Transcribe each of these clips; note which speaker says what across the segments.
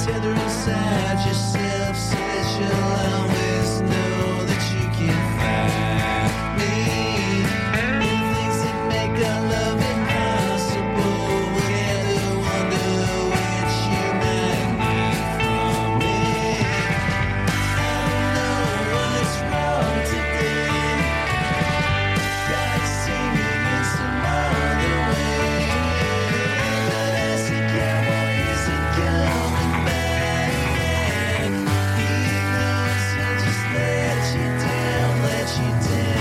Speaker 1: tether inside yourself so that you'll always know that you can find me. The things that make our love impossible, would ever wonder which you might need from me. I don't know what's wrong today. Gotta see me in some other way. But as the cowboy isn't coming back, he knows he'll just let you down, let you down.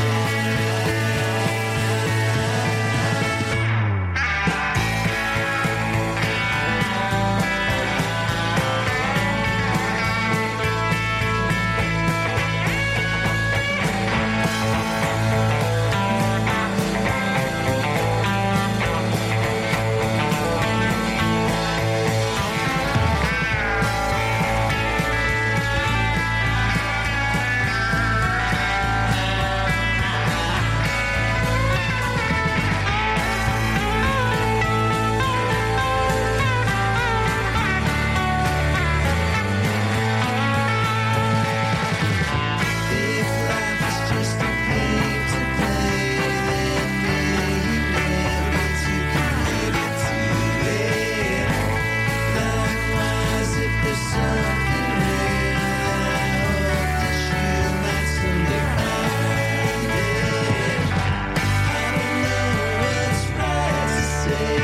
Speaker 1: If life is just a game to play, then maybe never to commit it too late. Likewise, if there's something rare, I hope that you might someday find it. I don't know what's right to say.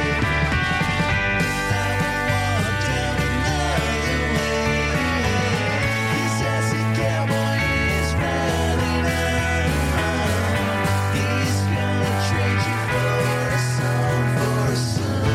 Speaker 1: I won't walk down another way. 'Cause as a cowboy is riding around, he's gonna trade you for a song, for a song.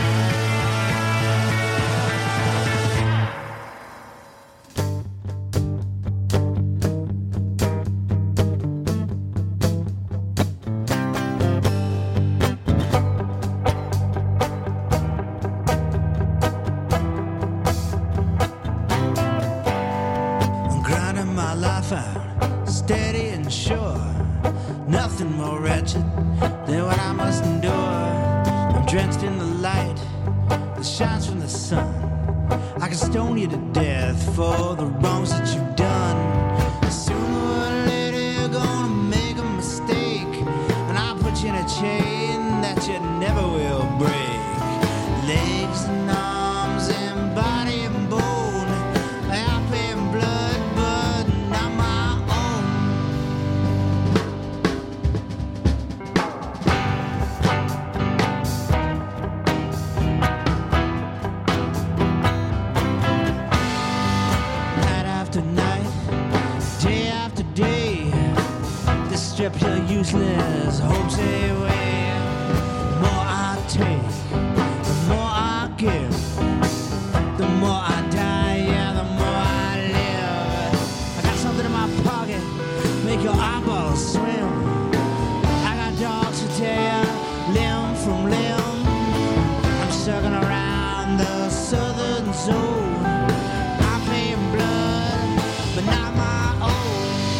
Speaker 1: I'm grinding my life out, steady and sure. Nothing more wretched than what I must endure. I'm drenched in the light that shines from the sun. I can stone you to death for the wrongs that you've done. Sooner or later you're gonna make a mistake, and I'll put you in a chain that you never will break. Legs and arms and body and bone, I pay in blood, but not my own. Night after night, day after day, they strip your useless hopes away. The more I take, the more I give. The more I die, yeah, the more I live. I got something in my pocket, make your eyeballs swim. I got dogs to tear limb from limb. I'm circling around the southern zone. I'm paying blood, but not my own.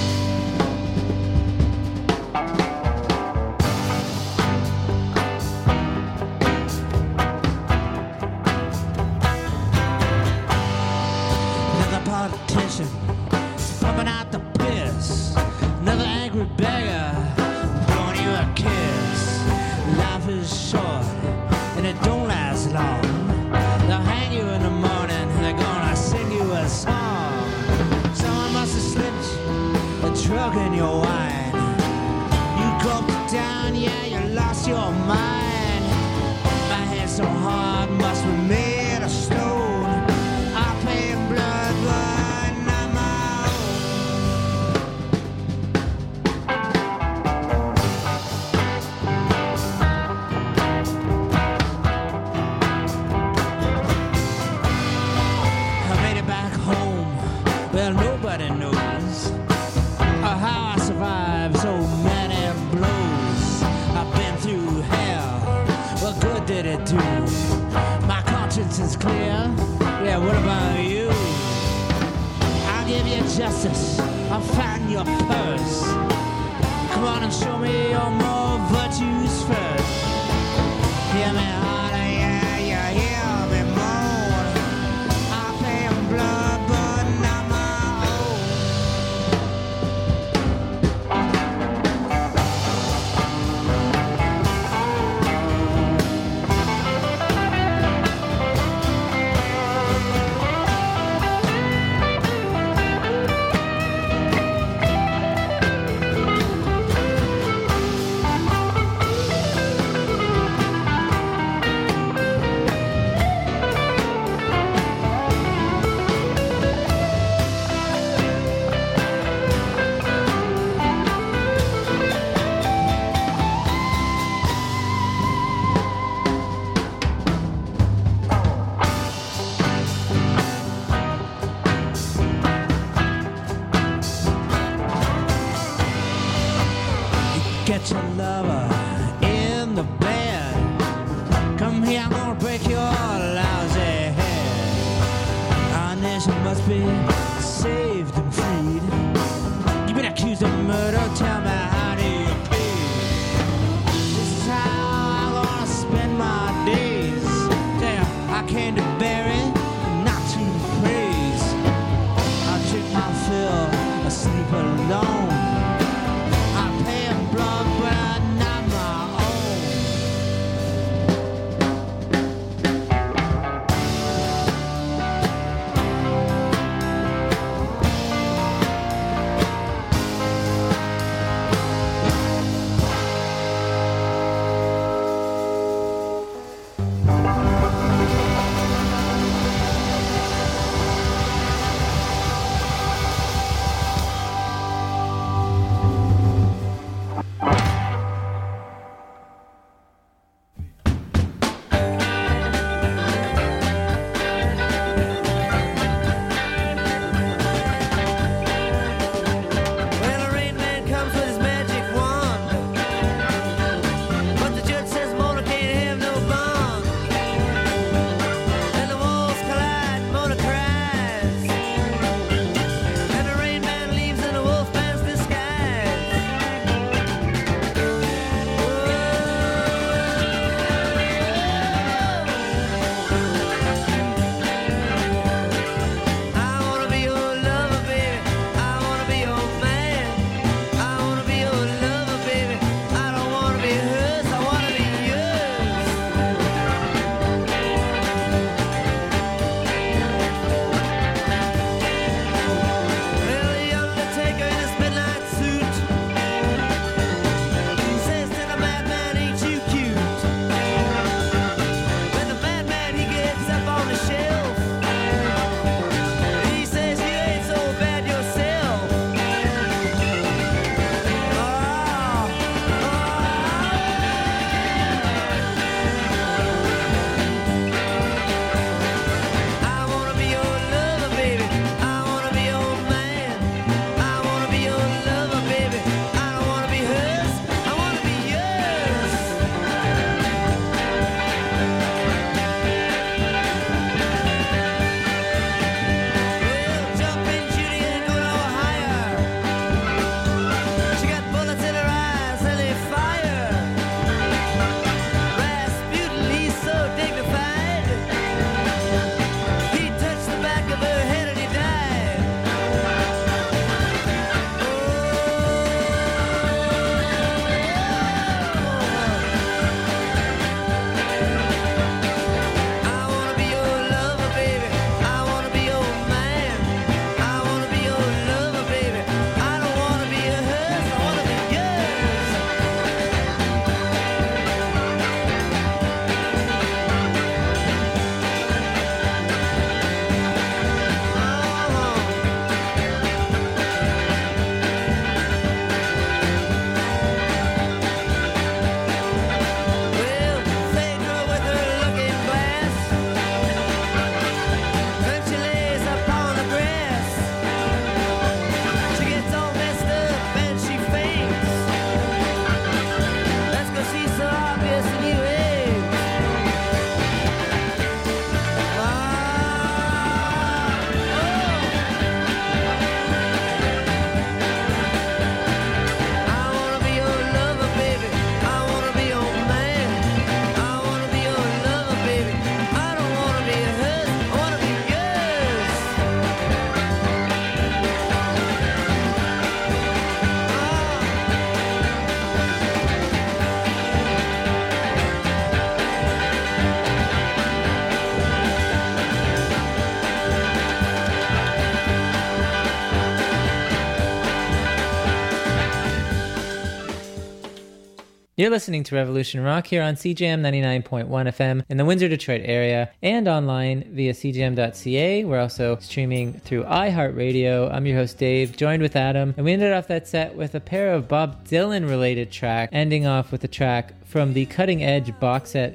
Speaker 1: Another politician pumping out the piss. Another angry beggar blowing you a kiss. Life is short and it don't last long. They'll hang you in the morning and they're gonna sing you a song. Someone must have slipped a drug in your wine. You gulped it down, yeah, you lost your mind. My head so hard must be made of stone. I pay in blood, but not my own. I made it back home. Well, nobody knows how I survived so many blows. I've been through hell. What good did it do? My conscience is clear. Yeah, what about you? I'll give you justice. I'll find your purse. Come on and show me your more virtues first. Hear me harder, yeah, you hear me moan. I'll pay get your lover in the bed. Come here, I'm gonna break your lousy head. Our nation must be saved and freed. You've been accused of murder, tell me how do you plead? This is how I'm gonna spend my days. Damn, I came to bury, not to praise. I drink my fill, I sleep alone. I pay a blood, but I'm not my own. Well, a rain man comes with his magic wand, but the judge says Mona can't have no bond. And the walls collide, Mona cries, and the rain man leaves in a wolf man's disguise. I wanna be your lover, baby. I wanna be your man. I wanna be your lover, baby. I don't wanna be hers. I wanna be yours. Well, the undertaker in his midnight suit says to the madman, ain't you cute? When the madman, he gets up on the shelf, he says you ain't so bad yourself. I wanna be your lover, baby. I wanna be your man. I wanna be your lover, baby. I don't wanna be hers. I wanna be yours. Well, jumping Judy ain't going no higher. She got bullets in her eyes and they fire. Rasputin, he's so dignified. He touched the back of her head and he died. I wanna be your lover, baby. I wanna be your man. I wanna be your lover, baby. I don't wanna be hers. I wanna be yours. Well, Phaedra with her looking glass, when she lays upon the grass, she gets all messed up and she faints. That's 'cause she's so obvious in you age. I wanna be your lover, baby. I wanna be your man. I wanna be your lover, baby. I don't wanna be hers. I wanna be yours.
Speaker 2: You're listening to Revolution Rock here on CJM 99.1 FM in the Windsor, Detroit area and online via cjm.ca. We're also streaming through iHeartRadio. I'm your host, Dave, joined with Adam. And we ended off that set with a pair of Bob Dylan related tracks, ending off with a track from the Cutting Edge box set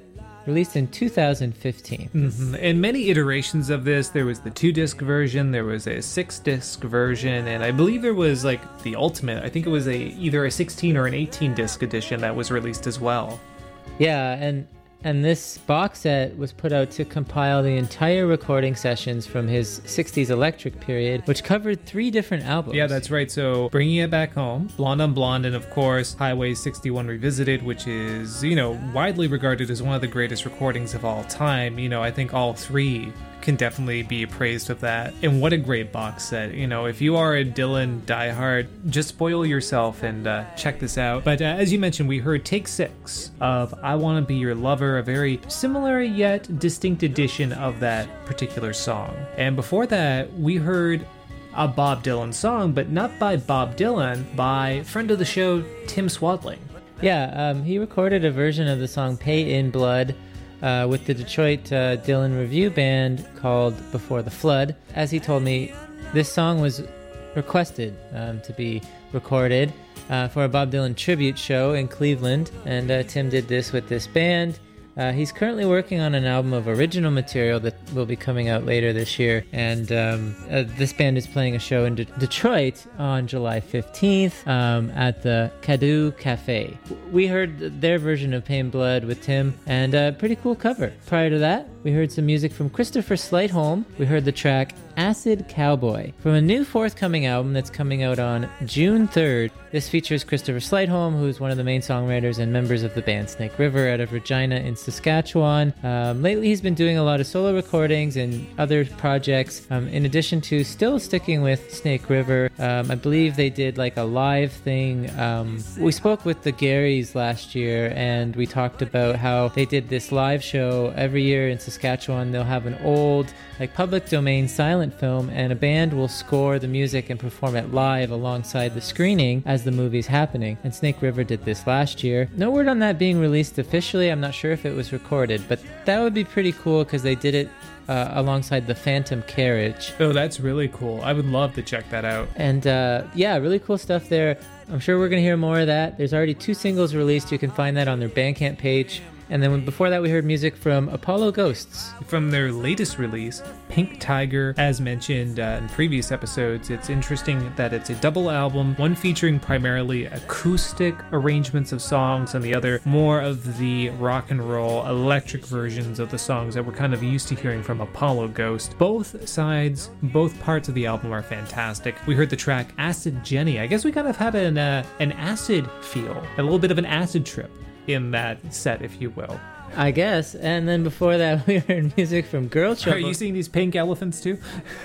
Speaker 2: released in 2015.
Speaker 3: And many iterations of this. There was the 2-disc version, there was a 6-disc version, and I believe there was like the ultimate. I think it was either a 16 or an 18-disc edition that was released as well.
Speaker 2: Yeah, and this box set was put out to compile the entire recording sessions from his 60s electric period, which covered 3 different albums.
Speaker 3: Yeah, that's right. So Bringing It Back Home, Blonde on Blonde, and of course Highway 61 Revisited, which is, widely regarded as one of the greatest recordings of all time. I think all 3 can definitely be appraised of that. And what a great box set. If you are a Dylan diehard, just spoil yourself and check this out. But as you mentioned, we heard take 6 of I Want to Be Your Lover, a very similar yet distinct edition of that particular song. And before that, we heard a Bob Dylan song, but not by Bob Dylan, by friend of the show, Tim Swadling.
Speaker 2: Yeah, he recorded a version of the song Pay in Blood with the Detroit Dylan Review Band called Before the Flood. As he told me, this song was requested to be recorded for a Bob Dylan tribute show in Cleveland, and Tim did this with this band. He's currently working on an album of original material that will be coming out later this year, and this band is playing a show in Detroit on July 15th at the Cadou Cafe. We heard their version of Pain Blood with Tim, and a pretty cool cover. Prior to that, we heard some music from Christopher Slightholm. We heard the track Acid Cowboy from a new forthcoming album that's coming out on June 3rd. This features Christopher Slightholm, who is one of the main songwriters and members of the band Snake River out of Regina in Saskatchewan. Lately, he's been doing a lot of solo recordings and other projects. In addition to still sticking with Snake River, I believe they did like a live thing. We spoke with the Garys last year, and we talked about how they did this live show every year in Saskatchewan. They'll have an old, like public domain silent film, and a band will score the music and perform it live alongside the screening as the movie's happening. And Snake River did this last year. No word on that being released officially. I'm not sure if it was recorded, but that would be pretty cool because they did it alongside the Phantom Carriage.
Speaker 3: Oh, that's really cool. I would love to check that out.
Speaker 2: And yeah, really cool stuff there. I'm sure we're going to hear more of that. There's already 2 singles released. You can find that on their Bandcamp page. And then before that, we heard music from Apollo Ghosts.
Speaker 3: From their latest release, Pink Tiger. As mentioned in previous episodes, it's interesting that it's a double album, one featuring primarily acoustic arrangements of songs, and the other more of the rock and roll electric versions of the songs that we're kind of used to hearing from Apollo Ghost. Both sides, both parts of the album are fantastic. We heard the track Acid Jenny. I guess we kind of had an acid feel, a little bit of an acid trip in that set, if you will.
Speaker 2: I guess. And then before that, we heard music from Girl Trouble.
Speaker 3: Are you seeing these pink elephants too?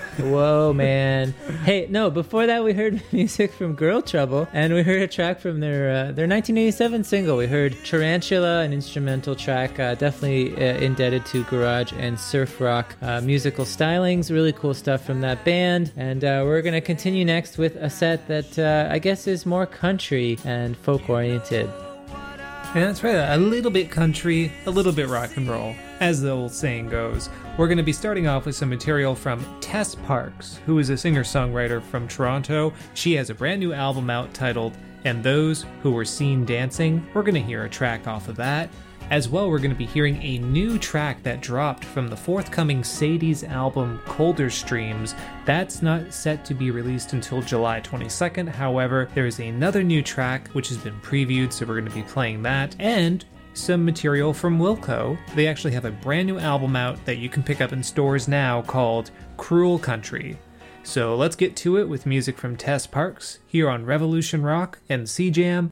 Speaker 2: Whoa, man. Hey, no, before that, we heard music from Girl Trouble, and we heard a track from their 1987 single. We heard Tarantula, an instrumental track, definitely indebted to garage and surf rock musical stylings. Really cool stuff from that band. And we're going to continue next with a set that I guess is more country and folk-oriented.
Speaker 3: Yeah, that's right. A little bit country, a little bit rock and roll, as the old saying goes. We're going to be starting off with some material from Tess Parks, who is a singer-songwriter from Toronto. She has a brand new album out titled And Those Who Were Seen Dancing. We're going to hear a track off of that. As well, we're going to be hearing a new track that dropped from the forthcoming Sadie's album, Colder Streams. That's not set to be released until July 22nd. However, there is another new track which has been previewed, so we're going to be playing that. And some material from Wilco. They actually have a brand new album out that you can pick up in stores now called Cruel Country. So let's get to it with music from Tess Parks here on Revolution Rock and CJAM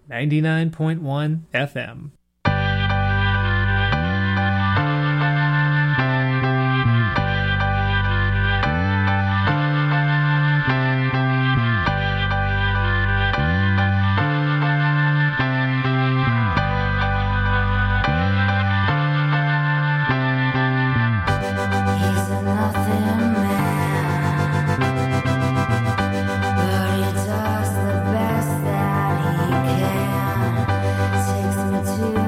Speaker 3: 99.1 FM.
Speaker 4: Does the best that he can. Takes me to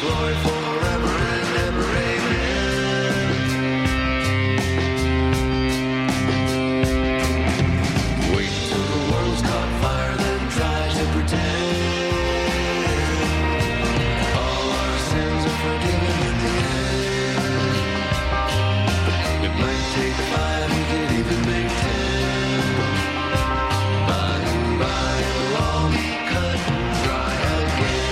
Speaker 1: glory forever and ever, amen. Wait till the world's caught fire, then try to pretend all our sins are forgiven in the end. It might take 5, we could even make 10. By and by it'll all be cut and dry again.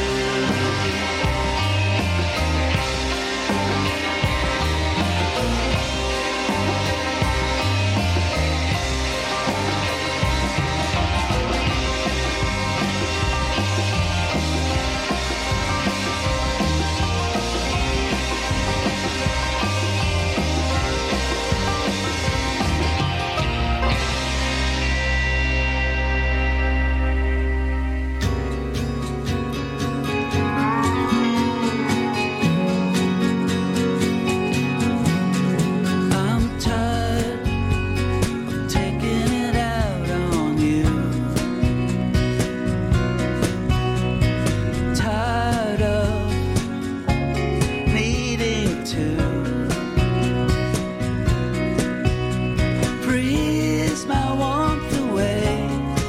Speaker 1: I'm tired of taking it out on you. Tired of needing to freeze my warmth away.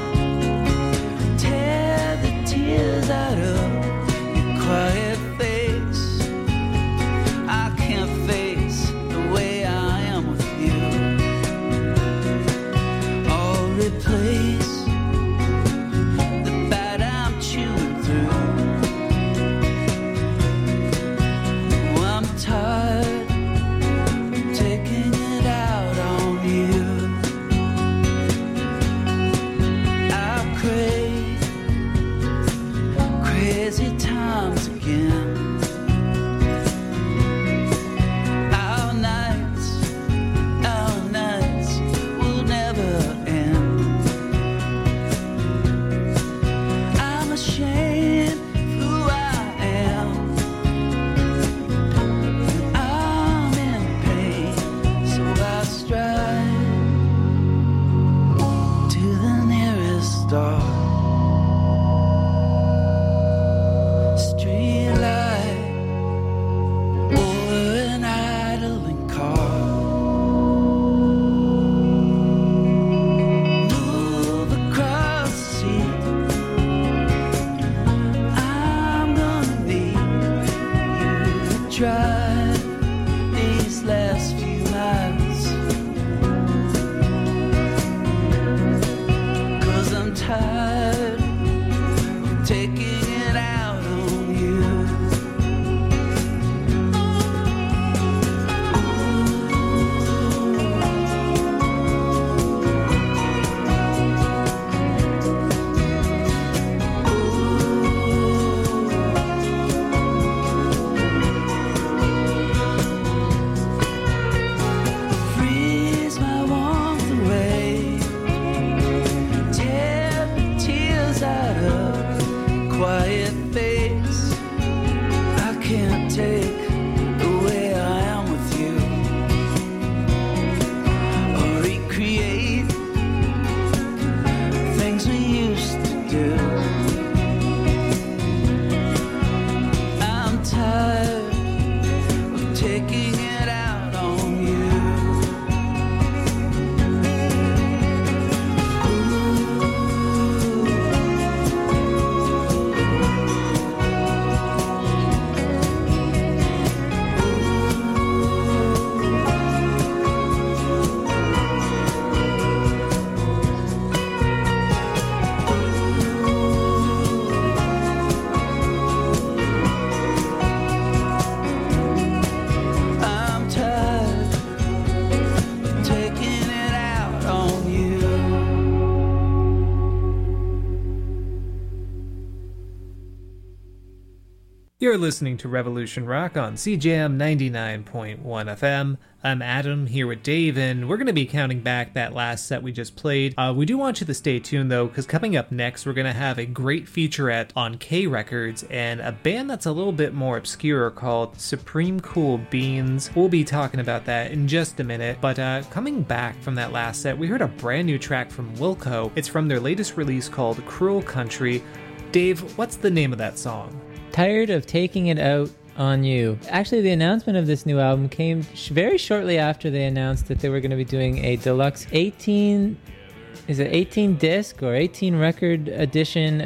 Speaker 1: Tear the tears out of your quiet face. I can't face the way I am with you. Or replace the bad I'm chewing through. Oh, I'm tired of taking it out on you. I crave crazy times again. Our nights will never end. I'm ashamed of who I am. I'm in pain, so I strive to the nearest star. Street light or an idling car. Move across the sea. I'm gonna need you to drive these last few miles. 'Cause I'm tired of taking it out on you. Freeze my warmth away. Tear the tears out of quiet face. I can't take the way I am with you. Or recreate things we used to do. I'm tired of taking it out on you. I'm tired of taking it out on you.
Speaker 3: You're listening to Revolution Rock on CJM 99.1 FM. I'm Adam, here with Dave, and we're going to be counting back that last set we just played. We do want you to stay tuned, though, because coming up next, we're going to have a great featurette on K Records and a band that's a little bit more obscure called Supreme Cool Beans. We'll be talking about that in just a minute, but coming back from that last set, we heard a brand new track from Wilco. It's from their latest release called Cruel Country. Dave, what's the name of that song?
Speaker 2: Tired of taking it out on You. Actually, the announcement of this new album came very shortly after they announced that they were going to be doing a deluxe 18 disc or 18 record edition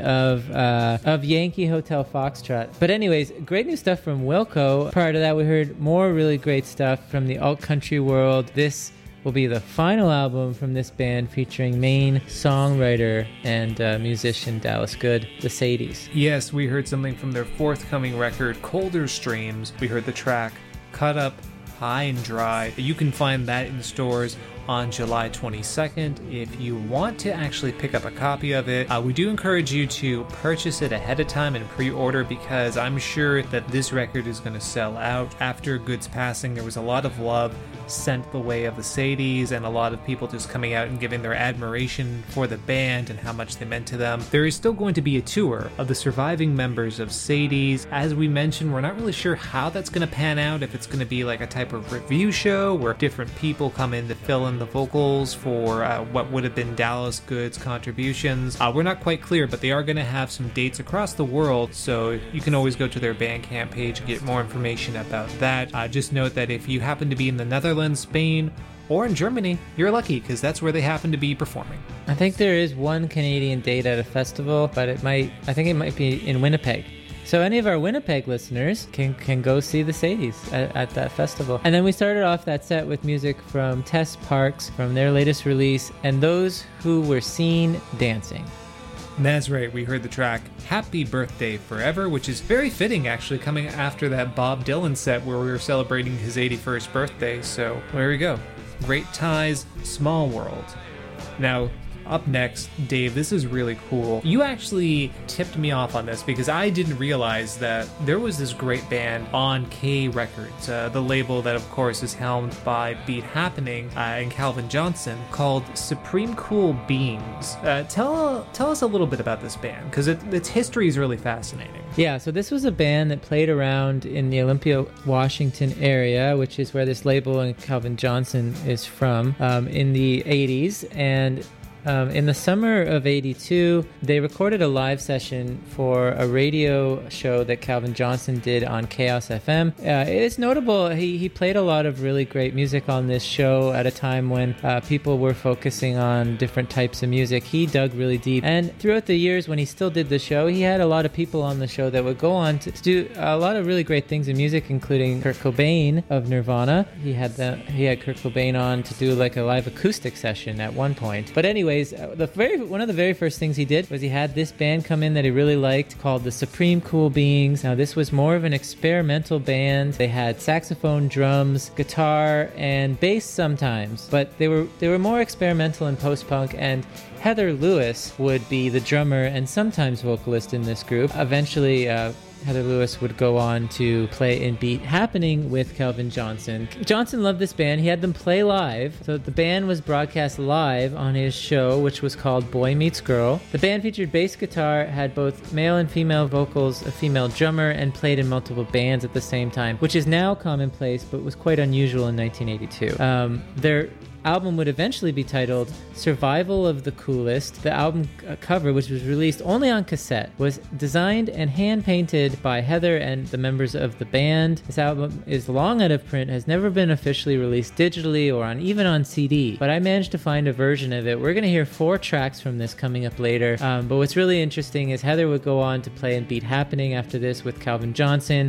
Speaker 2: of Yankee Hotel Foxtrot. But anyways, great new stuff from Wilco. Prior to that, we heard more really great stuff from the alt country world. This will be the final album from this band featuring Maine songwriter and musician Dallas Good, the Sadies.
Speaker 3: Yes, we heard something from their forthcoming record, Colder Streams. We heard the track Cut Up, High and Dry. You can find that in stores on July 22nd. If you want to actually pick up a copy of it, we do encourage you to purchase it ahead of time and pre-order, because I'm sure that this record is going to sell out. After Good's passing, there was a lot of love sent the way of the Sadies and a lot of people just coming out and giving their admiration for the band and how much they meant to them. There is still going to be a tour of the surviving members of Sadies. As we mentioned, we're not really sure how that's going to pan out, if it's going to be like a type of review show where different people come in to fill in the vocals for what would have been Dallas Good's contributions. We're not quite clear, but they are going to have some dates across the world, so you can always go to their Bandcamp page and get more information about that. Just note that if you happen to be in the Netherlands, Spain, or in Germany, you're lucky, because that's where they happen to be performing.
Speaker 2: I think there is one Canadian date at a festival, but I think it might be in Winnipeg. So any of our Winnipeg listeners can go see the Sadies at that festival. And then we started off that set with music from Tess Parks from their latest release, and Those Who Were Seen Dancing.
Speaker 3: That's right, we heard the track Happy Birthday Forever, which is very fitting actually, coming after that Bob Dylan set where we were celebrating his 81st birthday. So there we go. Great Ties, Small World. Now, up next, Dave, this is really cool. You actually tipped me off on this because I didn't realize that there was this great band on K Records, the label that of course is helmed by Beat Happening and Calvin Johnson, called Supreme Cool Beings. Tell us a little bit about this band, because its history is really fascinating.
Speaker 2: Yeah, so this was a band that played around in the Olympia, Washington area, which is where this label and Calvin Johnson is from, in the 80s, and in the summer of 82, they recorded a live session for a radio show that Calvin Johnson did on Chaos FM. It's notable, he played a lot of really great music on this show at a time when people were focusing on different types of music. He dug really deep. And throughout the years when he still did the show, he had a lot of people on the show that would go on to do a lot of really great things in music, including Kurt Cobain of Nirvana. He had Kurt Cobain on to do like a live acoustic session at one point. But anyways, one of the very first things he did was he had this band come in that he really liked called the Supreme Cool Beings. Now this was more of an experimental band. They had saxophone, drums, guitar, and bass sometimes, but they were more experimental and post-punk, and Heather Lewis would be the drummer and sometimes vocalist in this group. Eventually, Heather Lewis would go on to play in Beat Happening with Calvin Johnson. Johnson loved this band. He had them play live. So the band was broadcast live on his show, which was called Boy Meets Girl. The band featured bass guitar, had both male and female vocals, a female drummer, and played in multiple bands at the same time, which is now commonplace, but was quite unusual in 1982. Their album would eventually be titled Survival of the Coolest. The album cover, which was released only on cassette, was designed and hand-painted by Heather and the members of the band. This album is long out of print, has never been officially released digitally or even on CD, but I managed to find a version of it. We're going to hear 4 tracks from this coming up later, but what's really interesting is Heather would go on to play in Beat Happening after this with Calvin Johnson,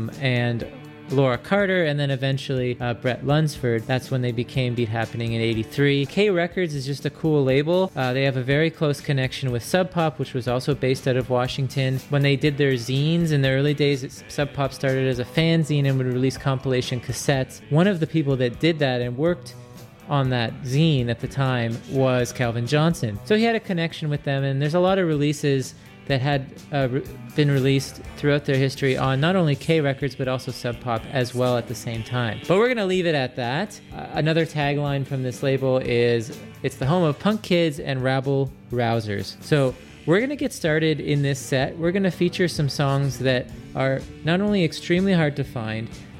Speaker 2: and Laura Carter, and then eventually Brett Lunsford. That's when they became Beat Happening in 83. K Records is just a cool label. They have a very close connection with Sub Pop, which was also based out of Washington. When they did their zines in the early days, Sub Pop started as a fanzine and would release compilation cassettes. One of the people that did that and worked on that zine at the time was Calvin Johnson. So he had a connection with them, and there's a lot of releases that had been released throughout their history on not only K Records but also Sub Pop as well at the same time. But we're going to leave it at that. Another tagline from this label is, it's the home of punk kids and rabble rousers. So we're going to get started in this set. We're going to feature some songs that are not only extremely hard to find,